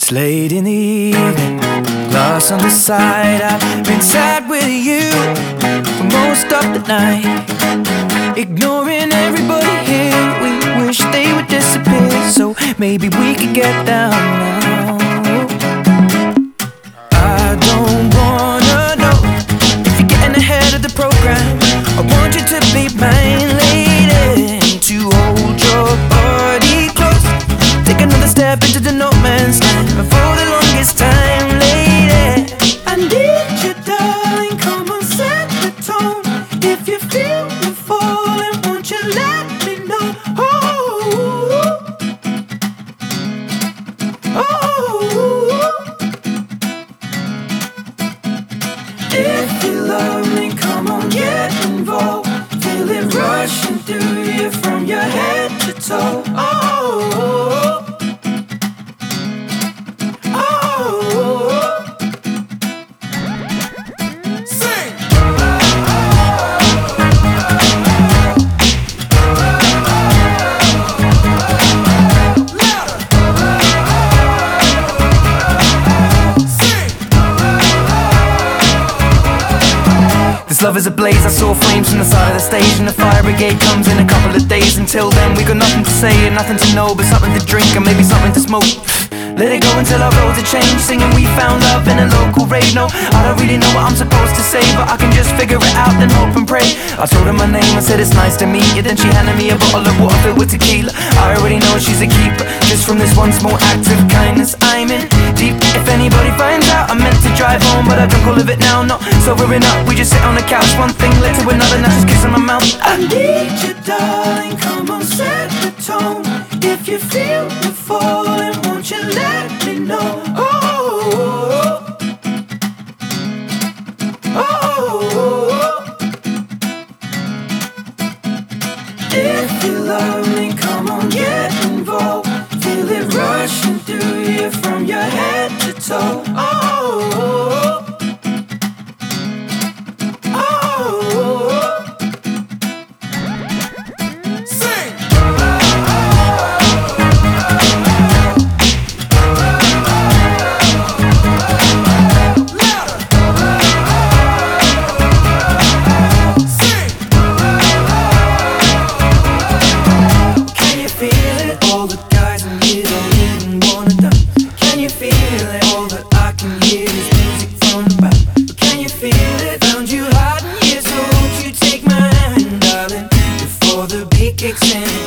It's late in the evening, glass on the side. I've been sad with you for most of the night, ignoring everybody here. We wish they would disappear, so maybe we could get down now. I don't wanna know if you're getting ahead of the program. I want you to be mine, lady, to hold your body close. Take another step into the no man's land for the longest time, lady. I need you, darling, come on, set the tone. If you feel me falling, won't you let me know? If you love me, come on, get involved. Feel it rushing through you from your head to toe. This love is ablaze, I saw flames from the side of the stage, and the fire brigade comes in a couple of days. Until then we got nothing to say and nothing to know, but something to drink and maybe something to smoke. Let it go until our roads are changed, singing we found love in a local rave. No, I don't really know what I'm supposed to say, but I can just figure it out and hope and pray. I told her my name, I said it's nice to meet you. Then she handed me a bottle of water filled with tequila. I already know she's a keeper, just from this one small act of kindness. I'm in deep, if anybody finds out. I meant to drive home, but I drunk all of it now. Not sobering up, we just sit on the couch. One thing led to another, now just kissing my mouth. I need you, darling, come on, set the tone. If you feel me falling, won't you let me know? If you love me, come on, get involved. Feel it rushing through you from your head to toe. Kicks in.